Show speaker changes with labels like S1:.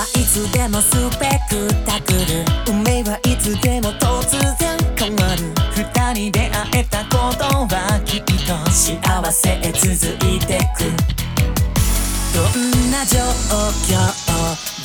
S1: はいつでもスペクタクル、運命はいつでも突然変わる。二人出会えたことはきっと幸せへ続いてく。どんな状況